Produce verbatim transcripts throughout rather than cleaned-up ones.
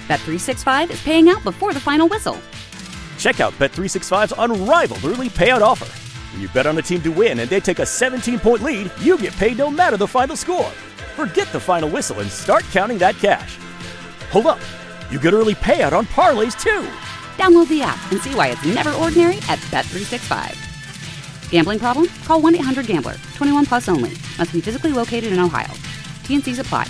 Bet three sixty-five is paying out before the final whistle. Check out Bet three sixty-five's unrivaled early payout offer. When you bet on a team to win and they take a seventeen-point lead, you get paid no matter the final score. Forget the final whistle and start counting that cash. Hold up. You get early payout on parlays, too. Download the app and see why it's never ordinary at Bet three sixty-five. Gambling problem? Call one eight hundred gambler. twenty-one plus only. Must be physically located in Ohio. T N Cs apply.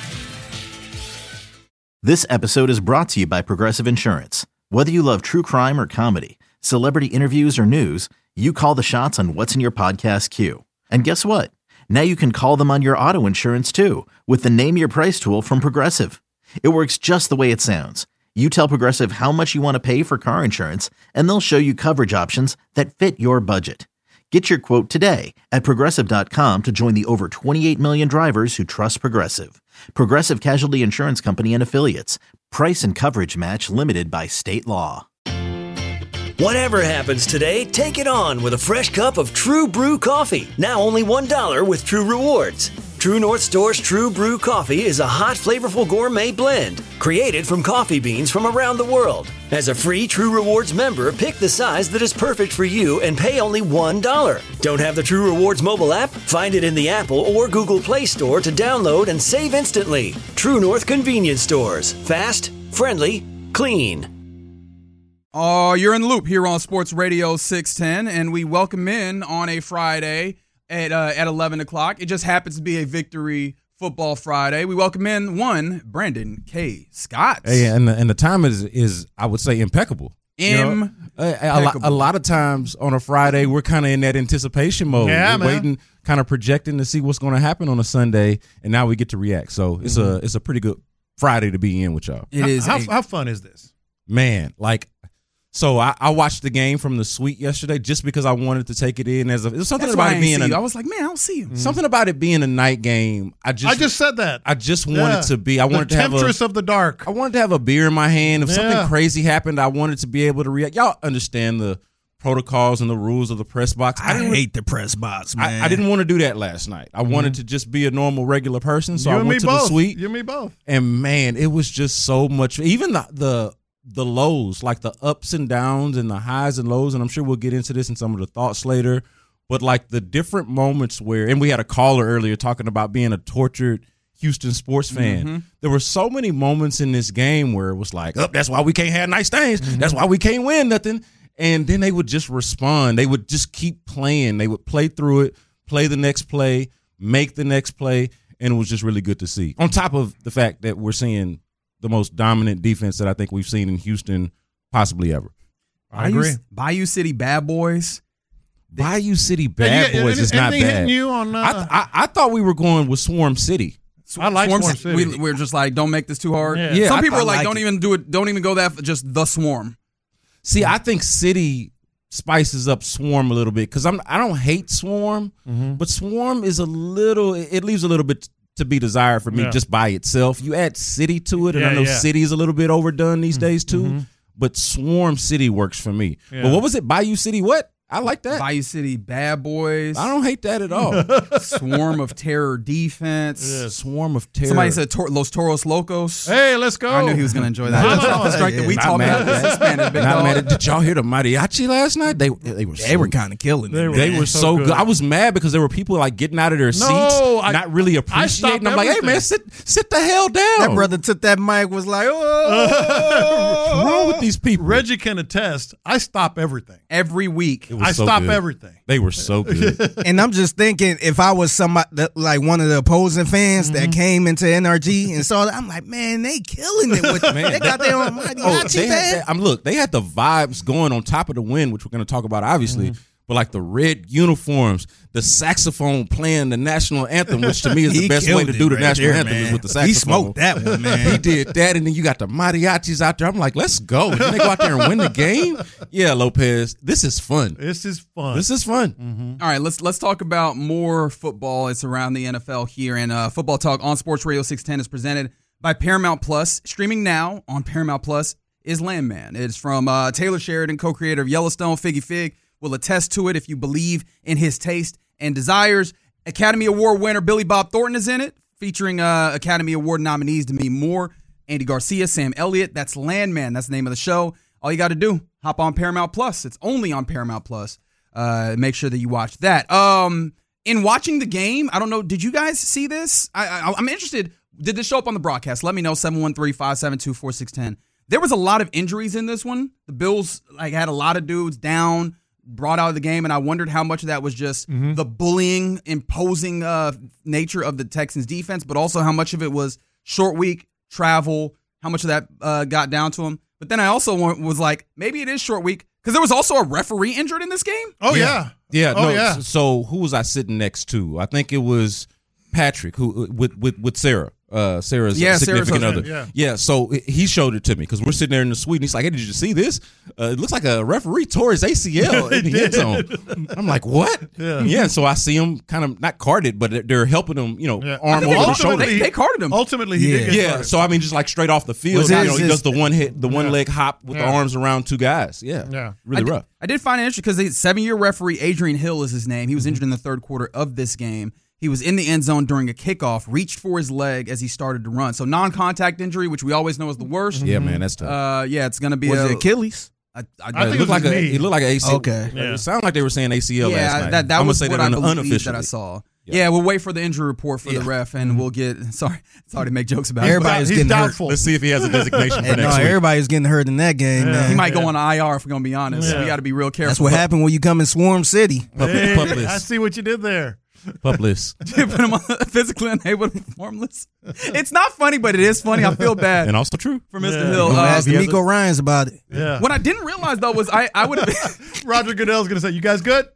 This episode is brought to you by Progressive Insurance. Whether you love true crime or comedy, celebrity interviews or news, you call the shots on what's in your podcast queue. And guess what? Now you can call them on your auto insurance too with the Name Your Price tool from Progressive. It works just the way it sounds. You tell Progressive how much you want to pay for car insurance, and they'll show you coverage options that fit your budget. Get your quote today at Progressive dot com to join the over twenty-eight million drivers who trust Progressive. Progressive Casualty Insurance Company and Affiliates. Price and coverage match limited by state law. Whatever happens today, take it on with a fresh cup of True Brew coffee. Now only one dollar with True Rewards. True North Store's True Brew coffee is a hot, flavorful gourmet blend created from coffee beans from around the world. As a free True Rewards member, pick the size that is perfect for you and pay only one dollar. Don't have the True Rewards mobile app? Find it in the Apple or Google Play Store to download and save instantly. True North Convenience Stores. Fast, friendly, clean. Oh, you're in the loop here on Sports Radio six ten, and we welcome in on a Friday at uh, at eleven o'clock. It just happens to be a Victory Football Friday. We welcome in one Brandon K. Scott. Hey, and the, and the time is is I would say impeccable. Impeccable. You know, a, a, lot, a lot of times on a Friday we're kind of in that anticipation mode. Yeah, we're man. waiting, kind of projecting to see what's going to happen on a Sunday, and now we get to react. So it's Mm-hmm. a it's a pretty good Friday to be in with y'all. It is How, a- how fun is this? Man, like. So I, I watched the game from the suite yesterday just because I wanted to take it in as a. There's something That's about why I it ain't being see a. you. I was like, man, I don't see you. Something about it being a night game. I just I just said that. I just wanted Yeah. to be. I wanted the to have a. temptress of the dark. I wanted to have a beer in my hand. If Yeah. something crazy happened, I wanted to be able to react. Y'all understand the protocols and the rules of the press box. I, didn't hate the press box, man. I, I didn't want to do that last night. I wanted to just be a normal, regular person. So you I and went me to both. the suite, You and me both. and man, it was just so much. Even the the the lows, like the ups and downs and the highs and lows, and I'm sure we'll get into this in some of the thoughts later. But like the different moments where, and we had a caller earlier talking about being a tortured Houston sports fan. Mm-hmm. There were so many moments in this game where it was like, oh, that's why we can't have nice things. Mm-hmm. That's why we can't win nothing. And then they would just respond. They would just keep playing. They would play through it, play the next play, make the next play, and it was just really good to see. On top of the fact that we're seeing the most dominant defense that I think we've seen in Houston possibly ever. I agree. Bayou, Bayou City Bad Boys. Bayou City Bad Hey, you- Boys any- is not anything bad. hitting you on, uh, I, th- I, I thought we were going with Swarm City. I like Swarm Swarm City. City. We, we're just like, don't make this too hard. Yeah. Yeah, Some I- people I are like, like don't it. even do it. Don't even go that. Just the Swarm. See, I think City spices up Swarm a little bit because I'm I don't hate Swarm, Mm-hmm. but Swarm is a little. It leaves a little bit to be desired for me Yeah. just by itself. You add City to it, and I Yeah, know yeah. City is a little bit overdone these Mm-hmm. days too. But Swarm City works for me. Yeah. But what was it? Bayou City? What? I like that. Bayou City Bad Boys. I don't hate that at all. Swarm of Terror defense. Swarm of terror. Somebody said Tor- Los Toros Locos. Hey, let's go. I knew he was going to enjoy that. Come That's on. the strike that we Not talked mad about. at This is Spanish big Not dog. mad at, did y'all hear the mariachi last night? They they were They so were kind of killing They it. were- They Man, were so so good. good. I was mad because there were people like getting out of their seats, I- not really I appreciating. stopped I'm like, hey man, everything. sit sit the hell down. That brother took that mic, was like, oh. What's wrong with these people? Reggie can attest. I stop everything. Every week. It was I so stop good. everything. They were so good. And I'm just thinking, if I was somebody that, like one of the opposing fans that came into N R G and saw that, I'm like, man, they killing it with Man, they got their own mariachi oh, they had band. that, I'm look. They had the vibes going on top of the wind, which we're going to talk about, obviously. But like the red uniforms, the saxophone playing the national anthem, which to me is the He best way killed to it do the right national there, anthem is man. with the saxophone. He smoked that one, man. He did that, and then you got the mariachis out there. I'm like, let's go. And then they go out there and win the game. Yeah, Lopez, this is fun. This is fun. This is fun. All right, let's let's talk about more football. It's around the N F L here, and uh, Football Talk on Sports Radio six ten is presented by Paramount Plus. Streaming now on Paramount Plus is Landman. It's from uh, Taylor Sheridan, co-creator of Yellowstone. Figgy Fig will attest to it if you believe in his taste and desires. Academy Award winner Billy Bob Thornton is in it, featuring uh, Academy Award nominees Demi Moore, Andy Garcia, Sam Elliott. That's Landman. That's the name of the show. All you got to do, hop on Paramount Plus. It's only on Paramount Plus. Uh, make sure that you watch that. Um, in watching the game, I don't know, did you guys see this? I, I, I'm interested. Did this show up on the broadcast? Let me know, seven one three, five seven two, four six one zero. There was a lot of injuries in this one. The Bills like had a lot of dudes down, brought out of the game, and I wondered how much of that was just mm-hmm. the bullying, imposing uh, nature of the Texans defense, but also how much of it was short week, travel, how much of that uh, got down to him. But then I also was like, maybe it is short week, because there was also a referee injured in this game. Oh, yeah. Yeah, oh, no, yeah. So who was I sitting next to? I think it was Patrick, who with with, with Sarah. Uh, Sarah's yeah, significant Sarah's other. yeah. yeah, so he showed it to me because we're sitting there in the suite and he's like, hey, did you see this? Uh, it looks like a referee tore his A C L in the end zone. I'm like, what? Yeah. yeah, so I see him kind of not carded, but they're helping him, you know, yeah. arm over the shoulder. They, they carded him. Ultimately, he yeah. did get Yeah, carded. so I mean, just like straight off the field, Was you his- know, he his- does the one hit, the one Yeah. leg hop with Yeah. the arms around two guys. Yeah, Yeah. really I did, rough. I did find it interesting because the seven-year referee, Adrian Hill is his name. He was injured in the third quarter of this game. He was in the end zone during a kickoff, reached for his leg as he started to run. So non-contact injury, which we always know is the worst. Yeah, man, that's tough. Uh, yeah, it's going to be Was a, it Achilles? I, I, I it think looked it was like his a, knee. it looked like an A C L. Okay. Yeah. It sounded like they were saying A C L last yeah, night. that, that I'm was gonna say what that I un- believe unofficially. that I saw. Yeah. Yeah. we'll wait for the injury report for Yeah. the ref, and we'll get – sorry, sorry to make jokes about Everybody- it. was He's getting hurt. doubtful. Let's see if he has a designation for And next no, week. everybody's getting hurt in that game, Yeah. man. He might go on I R if we're going to be honest. Yeah. We got to be real careful. That's what happened when you come in Swarm City. Pup, Hey, pupless. I see what you did there. Pupless. Put him on physically unable to be formless. It's not funny, but it is funny. I feel bad And also true. for Mister Yeah. Hill. Don't Uh, ask he has D'Amico Ryans about it. Yeah. what I didn't realize, though, was I, I would have – Roger Goodell's going to say, you guys good?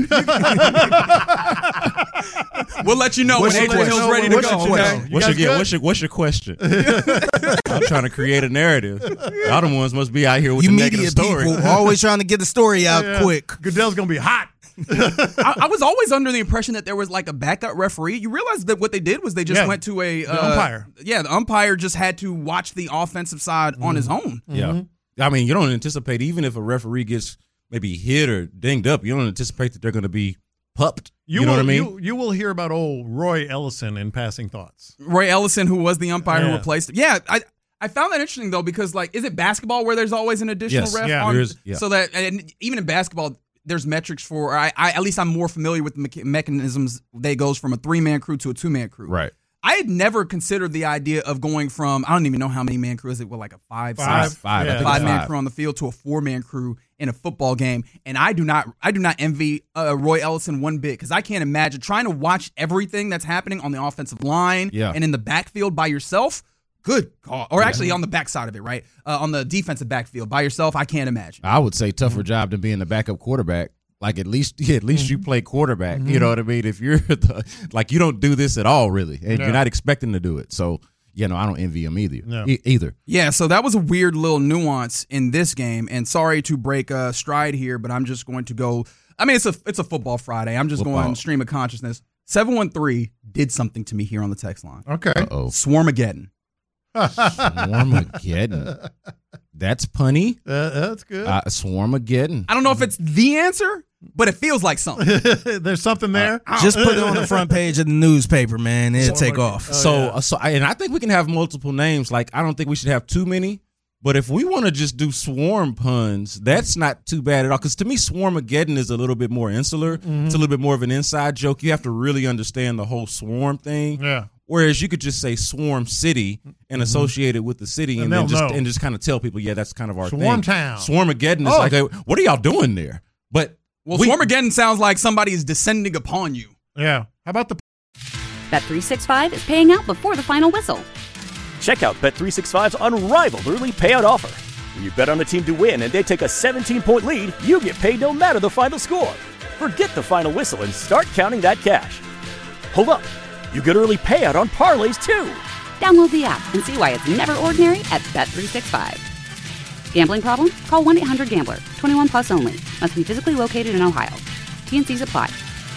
we'll let you know What's when your Adrian Hill's question? ready to What's go. your Okay? question? You What's your, guys yeah, good? what's your what's your question? I'm trying to create a narrative. The other ones must be out here with You the media negative story. people always trying to get the story out Yeah. quick. Goodell's going to be hot. I, I was always under the impression that there was like a backup referee. You realize that what they did was they just Yeah, went to a the uh, umpire. Yeah, the umpire just had to watch the offensive side on his own. Yeah. I mean, you don't anticipate, even if a referee gets maybe hit or dinged up, you don't anticipate that they're going to be pupped. You, know will, what I mean? You, you will hear about old Roy Ellison in Passing Thoughts. Roy Ellison, who was the umpire who Yeah. replaced him. Yeah, I I found that interesting though because like, is it basketball where there's always an additional Yes. ref? Yeah. on, There is, yeah. So that and even in basketball, there's metrics for. I, I at least I'm more familiar with the mecha- mechanisms. They goes from a three man crew to a two man crew. Right. I had never considered the idea of going from I don't even know how many man crew is it? What like a five, Five. six, Five. Yeah. I think it's five man five. crew on the field to a four man crew in a football game, and I do not I do not envy uh, Roy Ellison one bit because I can't imagine trying to watch everything that's happening on the offensive line Yeah. and in the backfield by yourself. Good God. Or actually on the backside of it, right? Uh, on the defensive backfield by yourself, I can't imagine. I would say tougher job than being the backup quarterback. Like at least, yeah, at least you play quarterback. You know what I mean? If you're the, like you don't do this at all, really, and Yeah. you're not expecting to do it. So, you know, I don't envy him either. No. E- either. Yeah, so that was a weird little nuance in this game, and sorry to break uh, stride here, but I'm just going to go. I mean, it's a it's a football Friday. I'm just Football. going stream of consciousness. seven one three did something to me here on the text line. Okay. Oh, Swarmageddon. Swarmageddon. That's punny. Uh, that's good. Uh, Swarmageddon. I don't know if it's the answer, but it feels like something. There's something there. Just put it on the front page of the newspaper, man. It'll take off. Oh, so, yeah. uh, so, I, and I think we can have multiple names. Like, I don't think we should have too many. But if we want to just do swarm puns, that's not too bad at all. Because to me, Swarmageddon is a little bit more insular. Mm-hmm. It's a little bit more of an inside joke. You have to really understand the whole swarm thing. Yeah. Whereas you could just say Swarm City and associate it with the city, and, And then they'll just know. and just kind of tell people, yeah, that's kind of our Swarm thing. Town. Swarmageddon is Oh. like, a, what are y'all doing there? But Well, we- Swarmageddon sounds like somebody is descending upon you. Yeah. How about the Bet three sixty-five is paying out before the final whistle. Check out Bet three sixty-five's unrivaled early payout offer. When you bet on a team to win and they take a seventeen-point lead, you get paid no matter the final score. Forget the final whistle and start counting that cash. Hold up. You get early payout on parlays, too. Download the app and see why it's never ordinary at Bet three sixty-five. Gambling problem? Call one eight hundred gambler. twenty-one plus only. Must be physically located in Ohio. T N Cs apply.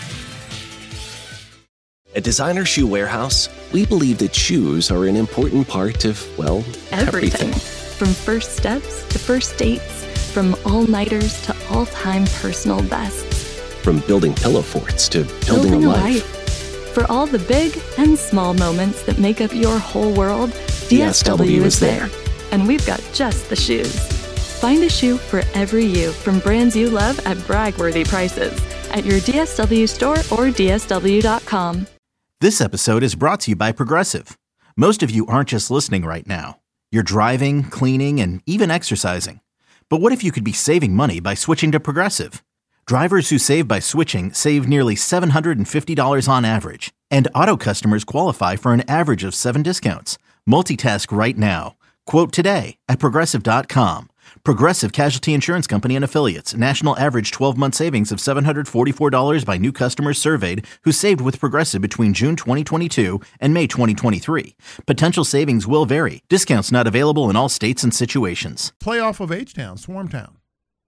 At Designer Shoe Warehouse, we believe that shoes are an important part of, well, Everything. everything. From first steps to first dates, from all-nighters to all-time personal bests. From building pillow forts to building, a life. For all the big and small moments that make up your whole world, D S W is there. And we've got just the shoes. Find a shoe for every you from brands you love at brag-worthy prices at your D S W store or D S W dot com. This episode is brought to you by Progressive. Most of you aren't just listening right now. You're driving, cleaning, and even exercising. But what if you could be saving money by switching to Progressive? Drivers who save by switching save nearly seven hundred fifty dollars on average. And auto customers qualify for an average of seven discounts. Multitask right now. Quote today at Progressive dot com. Progressive Casualty Insurance Company and Affiliates. National average twelve-month savings of seven hundred forty-four dollars by new customers surveyed who saved with Progressive between June twenty twenty-two and May twenty twenty-three. Potential savings will vary. Discounts not available in all states and situations. Playoff of H-Town, Swarm Town.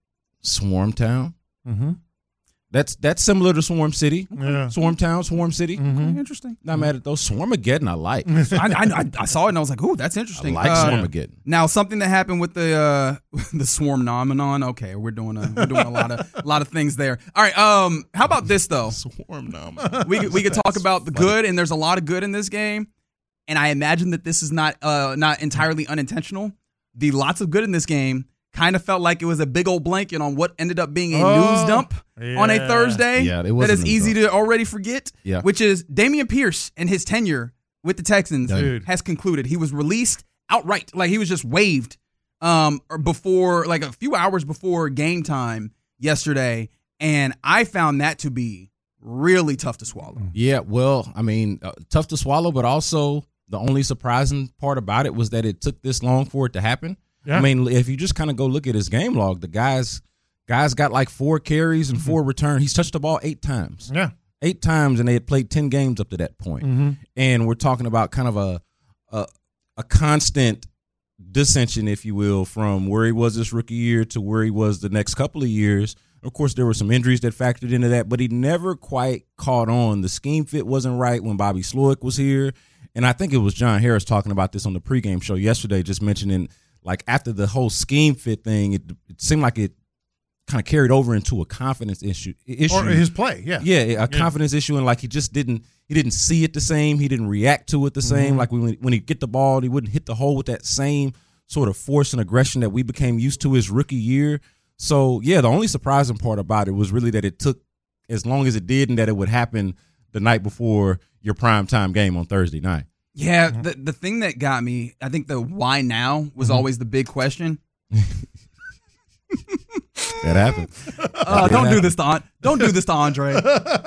Swarm Town? Mm-hmm. That's that's similar to Swarm City. Yeah. Swarm Town, Swarm City. Mm-hmm. Okay, interesting. Not mad at those. Swarmageddon I like. I, I, I saw it and I was like, ooh, that's interesting. I like Uh, Swarmageddon. Now, something that happened with the uh, the swarm phenomenon. Okay, we're doing a we're doing a lot of a lot of things there. All right. Um, how about this though? Swarm phenomenon. We could- we could talk about the good, and there's a lot of good in this game. And I imagine that this is not uh not entirely unintentional. The lots of good in this game kind of felt like it was a big old blanket on what ended up being a Oh, news dump on a yeah. Thursday. Yeah, it that was a is news easy dump. to already forget. Yeah. Which is Dameon Pierce and his tenure with the Texans Dude. has concluded. He was released outright, like he was just waived um or before, like a few hours before game time yesterday, and I found that to be really tough to swallow. Yeah, well, I mean, uh, tough to swallow, but also the only surprising part about it was that it took this long for it to happen. Yeah. I mean, if you just kind of go look at his game log, the guy's guys got like four carries and four returns. He's touched the ball eight times. Yeah. Eight times, and they had played ten games up to that point. Mm-hmm. And we're talking about kind of a, a a constant dissension, if you will, from where he was this rookie year to where he was the next couple of years. Of course, there were some injuries that factored into that, but he never quite caught on. The scheme fit wasn't right when Bobby Slowick was here. And I think it was John Harris talking about this on the pregame show yesterday, just mentioning, like, after the whole scheme fit thing, it, it seemed like it kind of carried over into a confidence issue. issue. Or his play, yeah. Yeah, a Yeah. confidence issue, and like he just didn't he didn't see it the same. He didn't react to it the same. Mm-hmm. Like when when he get the ball, he wouldn't hit the hole with that same sort of force and aggression that we became used to his rookie year. So yeah, the only surprising part about it was really that it took as long as it did, and that it would happen the night before your primetime game on Thursday night. Yeah, the the thing that got me, I think the why now was Mhm. always the big question. That happened. Uh, don't do this to An- don't do this to Andre.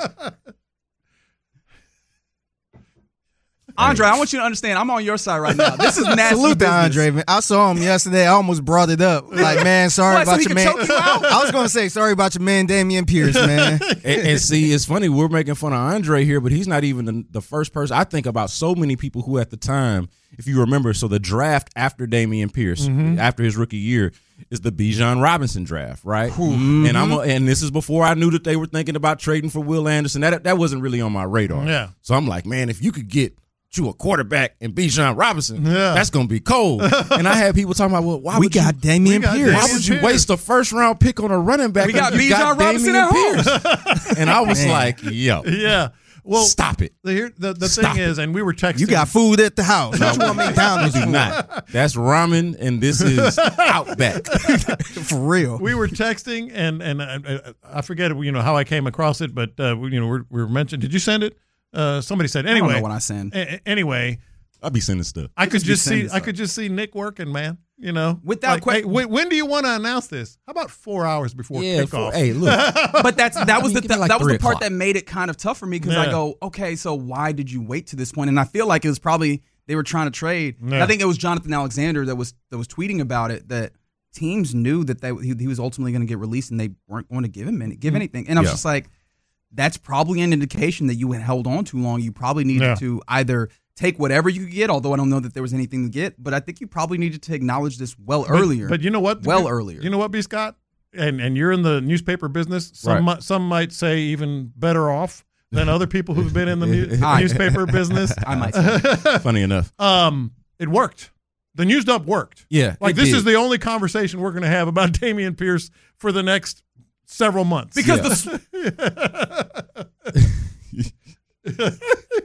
Andre, I want you to understand, I'm on your side right now. This is nasty Salute to business. Andre, man. I saw him yesterday. I almost brought it up. Like, man, sorry What, so about he your can man. choke you out? I was gonna say sorry about your man, Dameon Pierce, man. and, and see, it's funny, we're making fun of Andre here, but he's not even the, the first person. I think about so many people who at the time, if you remember, so the draft after Dameon Pierce, Mhm. after his rookie year, is the Bijan Robinson draft, right? Mhm. And I'm a, and this is before I knew that they were thinking about trading for Will Anderson. That that wasn't really on my radar. Yeah. So I'm like, man, if you could get you a quarterback and Bijan Robinson, Yeah. that's gonna be cold. And I had people talking about, well, why we would got you, Dameon got Pierce. why Dameon would you Pierce. waste a first round pick on a running back? We got when you Bijan Robinson Dameon at home. Pierce? And I was Man. like, yo, Yeah. Well, stop it. the, here, the, the Stop thing it. is, and we were texting. You got food at the house. What you want No, McDonald's you do for? not. That's ramen, and this is Outback. For real. we were texting, and and I, I forget you know how I came across it, but uh, we, you know we're, we were mentioned. Did you send it? Uh, somebody said I don't anyway. know what I send. a- a- anyway, I'll be sending stuff. I could just be just see sending I stuff. could just see Nick working, man. You know, Without like, que- hey, when, when do you want to announce this? How about four hours before Yeah, kickoff? for, hey, look. But that's that was I the mean, give me th- like that was the three part o'clock. that made it kind of tough for me because I Yeah. go, okay, so why did you wait to this point? And I feel like it was probably they were trying to trade. And Yeah. I think it was Jonathan Alexander that was that was tweeting about it, that teams knew that they he, he was ultimately going to get released and they weren't going to give him any, give anything. And I was Yeah. just like, that's probably an indication that you had held on too long. You probably needed Yeah. to either take whatever you could get, although I don't know that there was anything to get, but I think you probably needed to acknowledge this well But- earlier. But you know what? Well You- earlier. You know what, B. Scott? And and you're in the newspaper business. Some Right. might, some might say even better off than other people who've been in the mu- I- newspaper business. I might say. Funny enough. Um, it worked. The news dump worked. Yeah. Like it this did. is the only conversation we're going to have about Dameon Pierce for the next several months. Because Yeah. the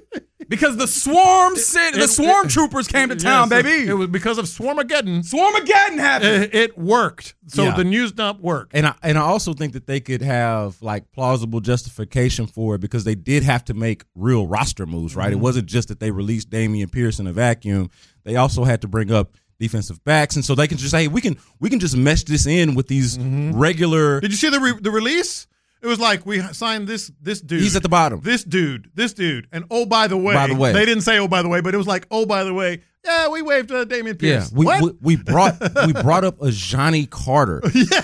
Because the swarm city, the it- swarm it- troopers came to yes, town, it- baby. It was because of Swarmageddon. Swarmageddon happened. It, it worked. So Yeah. the news dump worked. And I and I also think that they could have like plausible justification for it because they did have to make real roster moves, right? Mm-hmm. It wasn't just that they released Dameon Pierce in a vacuum. They also had to bring up defensive backs, and so they can just say, hey, we can we can just mesh this in with these regular. Did you see the re- the release? It was like we signed this this dude. He's at the bottom. This dude, this dude, and oh by the way, By the way. they didn't say oh by the way, but it was like oh by the way, yeah, we waived uh, Dameon Yeah, Pierce. we, what? we we brought we brought up a Johnny Carter.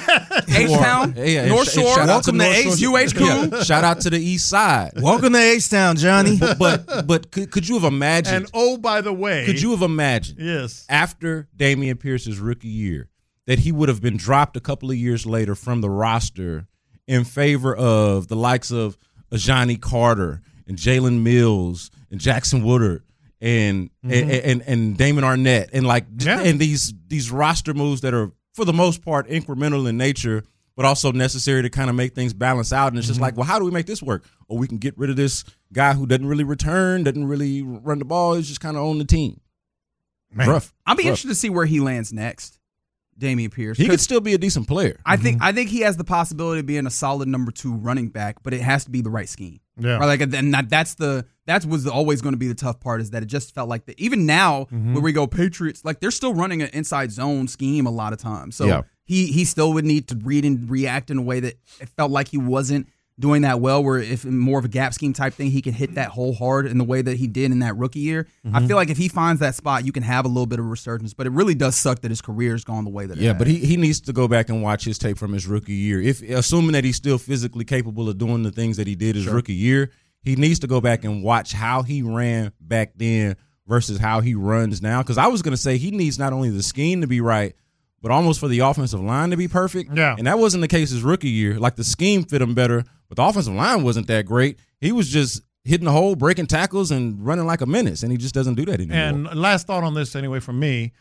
H-Town, Yeah, yeah, North sh- and Shore, shout out welcome to North Ace. Shore. U H crew. Yeah, shout out to the East Side. Welcome to H-Town, Johnny. But but could, could you have imagined? and oh by the way, could you have imagined? Yes. After Dameon Pierce's rookie year, that he would have been dropped a couple of years later from the roster in favor of the likes of Johnny Carter and Jalen Mills and Jackson Woodard and Mm-hmm. and, and and Damon Arnett and like Yeah. and these these roster moves that are for the most part incremental in nature, but also necessary to kind of make things balance out. And it's just Mm-hmm. like, well, how do we make this work? Or we can get rid of this guy who doesn't really return, doesn't really run the ball, he's just kind of on the team. Man. Rough. I'll be Rough. interested to see where he lands next, Dameon Pierce. He could 'Cause still be a decent player. I think I think he has the possibility of being a solid number two running back, but it has to be the right scheme. Yeah. Right, like, and that, that's the that was always going to be the tough part, is that it just felt like that. Even now, Mm-hmm. where we go Patriots, like they're still running an inside zone scheme a lot of times. So Yeah. he he still would need to read and react in a way that it felt like he wasn't doing that well. Where if more of a gap scheme type thing, he can hit that hole hard in the way that he did in that rookie year. Mm-hmm. I feel like if he finds that spot, you can have a little bit of resurgence. But it really does suck that his career's gone the way that it Yeah, has. but he, he needs to go back and watch his tape from his rookie year. If assuming that he's still physically capable of doing the things that he did his rookie year, he needs to go back and watch how he ran back then versus how he runs now. Because I was going to say he needs not only the scheme to be right, but almost for the offensive line to be perfect. Yeah. And that wasn't the case his rookie year. Like the scheme fit him better, but the offensive line wasn't that great. He was just hitting the hole, breaking tackles, and running like a menace, and he just doesn't do that anymore. And last thought on this, anyway, from me,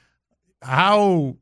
how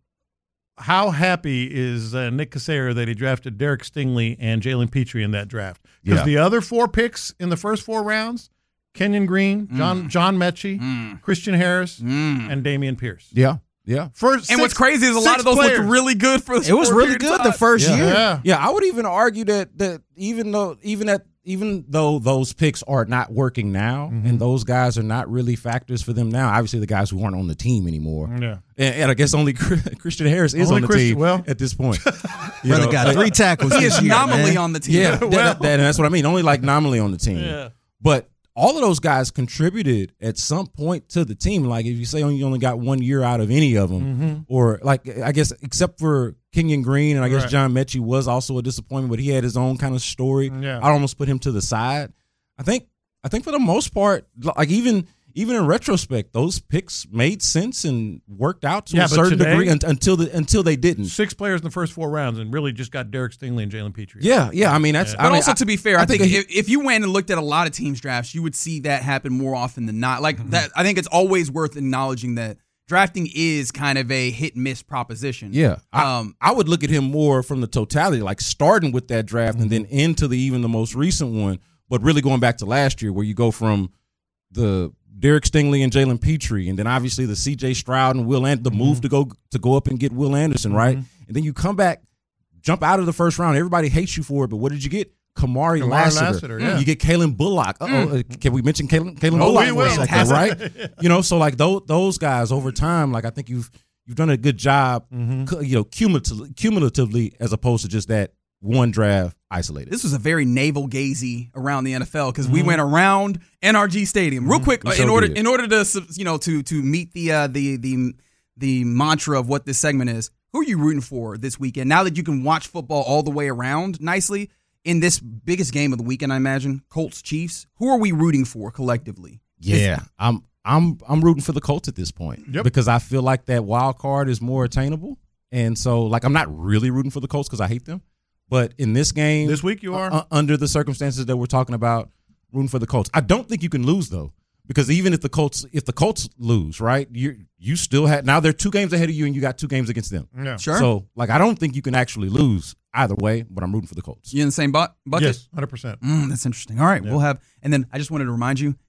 how happy is uh, Nick Casario that he drafted Derek Stingley and Jalen Petrie in that draft? Because Yeah. the other four picks in the first four rounds, Kenyon Green, John John Mechie, Mm. Christian Harris, Mm. and Damian Pierce. yeah, yeah. First, And six- what's crazy is a lot six of those players. looked really good for the It was short really period of good the time. first Yeah. year. Yeah. Yeah, I would even argue that that even though even at even though those picks are not working now, Mm-hmm. and those guys are not really factors for them now. Obviously, the guys who aren't on the team anymore, Yeah. and, and I guess only Christian Harris is Only on the Christian- team well. at this point. You Brother know, got like- three tackles He this is year, nominally man. on the team. Yeah, that, Well. that- and that's what I mean. Only like nominally on the team. Yeah. But all of those guys contributed at some point to the team. Like if you say you only got one year out of any of them, Mm-hmm. or like I guess except for Kenyon Green, and I guess Right. John Mechie was also a disappointment, but he had his own kind of story. Yeah. I almost put him to the side. I think I think for the most part, like even even in retrospect, those picks made sense and worked out to Yeah, a but certain today- degree un- until the until they didn't. Six players in the first four rounds, and really just got Derek Stingley and Jalen Petrie. Yeah, yeah. I mean that's. But I mean, also, I- to be fair, I, I think, think if, if you went and looked at a lot of teams' drafts, you would see that happen more often than not. Like Mm-hmm. that, I think it's always worth acknowledging that drafting is kind of a hit and miss proposition. Yeah, I, Um, I would look at him more from the totality, like starting with that draft and then into the even the most recent one, but really going back to last year where you go from the Derek Stingley and Jalen Petrie, and then obviously the C J Stroud and Will and the move to go to go up and get Will Anderson, right? And then you come back, jump out of the first round. Everybody hates you for it, but what did you get? Kamari, Kamari Lassiter. Lassiter, yeah. You get Kalen Bullock. Uh-oh, uh, can we mention Kalen, Kalen Oh, Bullock we for a will. second, right? You know, so like those those guys over time, like I think you've you've done a good job, cu- you know, cumulatively, cumulatively as opposed to just that one draft isolated. this was a very navel gazy around the N F L because we went around N R G Stadium real quick We in sure order did. in order to you know to to meet the uh, the the the mantra of what this segment is. Who are you rooting for this weekend? Now that you can watch football all the way around nicely in this biggest game of the weekend, I imagine Colts Chiefs. Who are we rooting for collectively? Yeah, I'm I'm I'm rooting for the Colts at this point Yep. because I feel like that wild card is more attainable, and so like I'm not really rooting for the Colts because I hate them, but in this game This week you are? uh, under the circumstances that we're talking about, rooting for the Colts. I don't think you can lose though, because even if the Colts if the Colts lose, right, you you still had now they're two games ahead of you and you got two games against them. Yeah. Sure. So like I don't think you can actually lose either way, but I'm rooting for the Colts. You in the same bu- bucket? Yes, one hundred percent. Mm, that's interesting. All right, we'll have, and then I just wanted to remind you,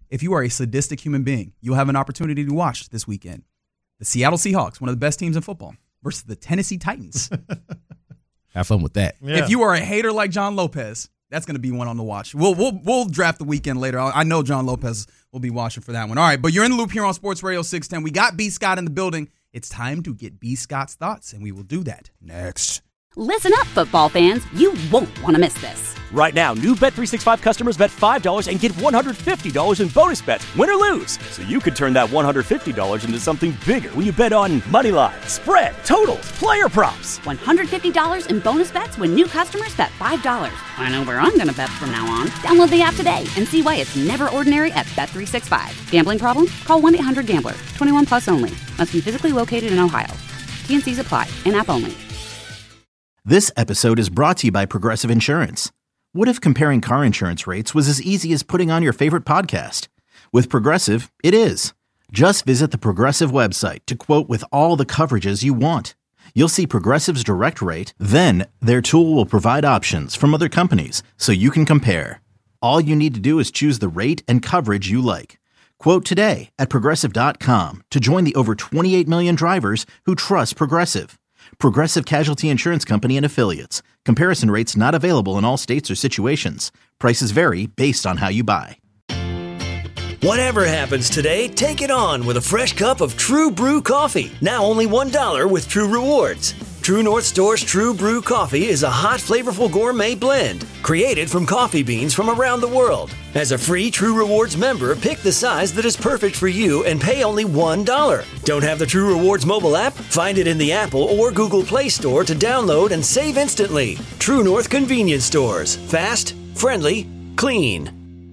if you are a sadistic human being, you'll have an opportunity to watch this weekend the Seattle Seahawks, one of the best teams in football, versus the Tennessee Titans. Have fun with that. Yeah. If you are a hater like John Lopez, that's going to be one on the watch. We'll we'll we'll draft the weekend later. I know John Lopez will be watching for that one. All right, but you're in the loop here on Sports Radio six ten. We got B. Scott in the building. It's time to get B. Scott's thoughts, and we will do that next. Listen up, football fans. You won't want to miss this. Right now, new Bet three sixty-five customers bet five dollars and get one hundred fifty dollars in bonus bets, win or lose. So you could turn that one hundred fifty dollars into something bigger when you bet on money line, spread, totals, player props. one hundred fifty dollars in bonus bets when new customers bet five dollars. I know where I'm going to bet from now on. Download the app today and see why it's never ordinary at Bet three sixty-five. Gambling problem? Call one eight hundred gambler. twenty-one plus only. Must be physically located in Ohio. T N Cs apply. In-app only. This episode is brought to you by Progressive Insurance. What if comparing car insurance rates was as easy as putting on your favorite podcast? With Progressive, it is. Just visit the Progressive website to quote with all the coverages you want. You'll see Progressive's direct rate, then their tool will provide options from other companies so you can compare. All you need to do is choose the rate and coverage you like. Quote today at Progressive dot com to join the over twenty-eight million drivers who trust Progressive. Progressive Casualty Insurance Company and Affiliates. Comparison rates not available in all states or situations. Prices vary based on how you buy. Whatever happens today, take it on with a fresh cup of True Brew coffee. Now only one dollar with True Rewards. True North Store's True Brew coffee is a hot, flavorful gourmet blend created from coffee beans from around the world. As a free True Rewards member, pick the size that is perfect for you and pay only one dollar. Don't have the True Rewards mobile app? Find it in the Apple or Google Play Store to download and save instantly. True North Convenience Stores. Fast, friendly, clean.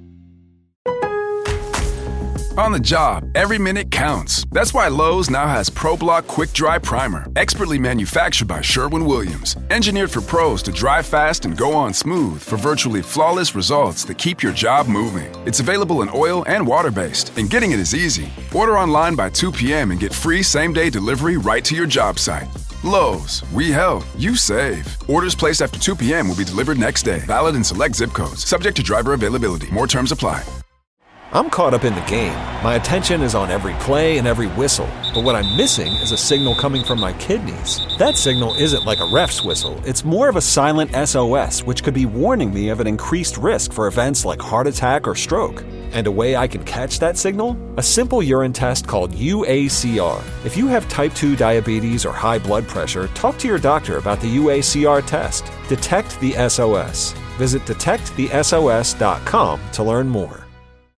On the job, every minute counts. That's why Lowe's now has ProBlock Quick Dry Primer, expertly manufactured by Sherwin-Williams. Engineered for pros to dry fast and go on smooth for virtually flawless results that keep your job moving. It's available in oil and water-based, and getting it is easy. Order online by two p.m. and get free same-day delivery right to your job site. Lowe's, we help, you save. Orders placed after two p.m. will be delivered next day. Valid in select zip codes. Subject to driver availability. More terms apply. I'm caught up in the game. My attention is on every play and every whistle. But what I'm missing is a signal coming from my kidneys. That signal isn't like a ref's whistle. It's more of a silent S O S, which could be warning me of an increased risk for events like heart attack or stroke. And a way I can catch that signal? A simple urine test called U A C R. If you have type two diabetes or high blood pressure, talk to your doctor about the U A C R test. Detect the S O S. Visit detect the S O S dot com to learn more.